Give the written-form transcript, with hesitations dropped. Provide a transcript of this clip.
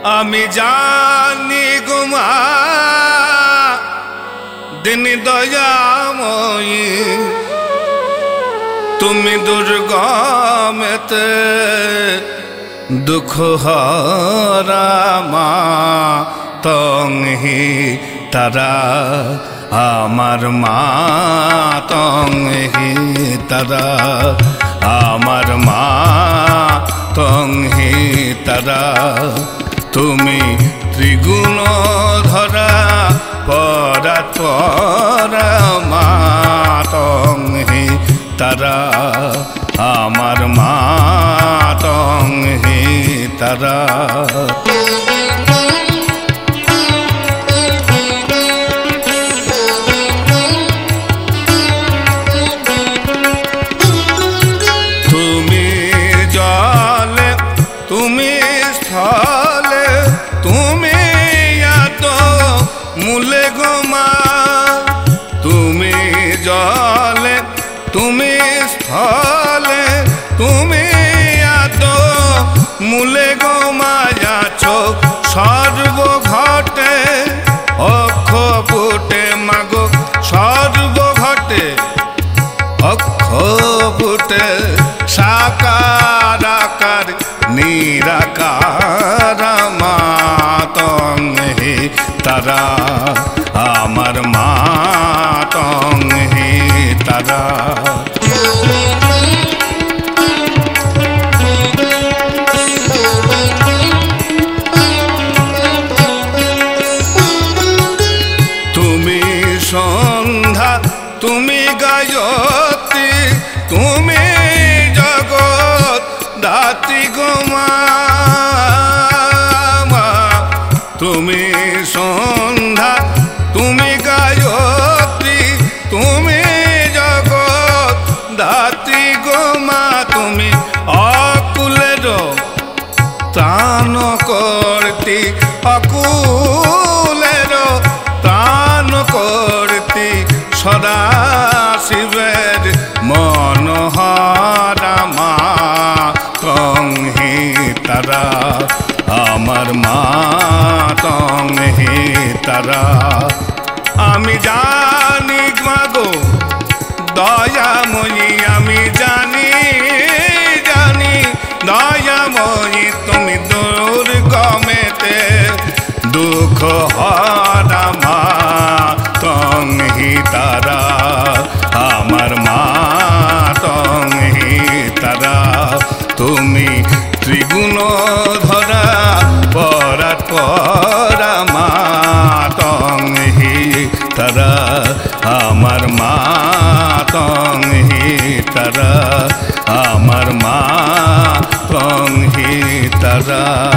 আমি জানি গুমা দিন দয়াময়ী তুমি দুর্গমেতে দুঃখ হরা মা তংহি তারা আমার মা তংহি তারা আমার মা তংহি তারা তুমি ত্রিগুণ ধরা পরা মা তংহি তারা আমার মা তংহি তারা তুমি জলে তুমি স্থলে তুমি এত মূলে গোমা তুমি জলে তুমি স্থলে তুমি এত মূলে গোমা আছো সর্বঘটে অক্ষ ফুটে মাগো সর্বঘটে অক্ষ ফুটে সাকার আকার নিরাকার মা তংহি তারা আমার মা তংহি তারা তুমি সন্ধ্যা তুমি গায়ত্রী তুমি জগৎ দাত্রী গোমা তুমি সন্ধ্যা তুমি গায়ত্রী তুমি জগৎ দাত্রী গোমা তুমি অকুলের ত্রাণ করতি অকুলের ত্রাণ করতি সদা শিবের মনোহরা মা তংহি তারা আমার মা তংহি তারা আমি জানি মাগো দয়াময়ী আমি জানি জানি দয়াময়ী তুমি দুর্গমেতে দুঃখ হরা মা তংহি তারা আমার মা তংহি তারা তুমি ত্রিগুণ ধরা পরা মা তংহি তারা আমার মা তংহি তারা আমার মা তংহি তারা।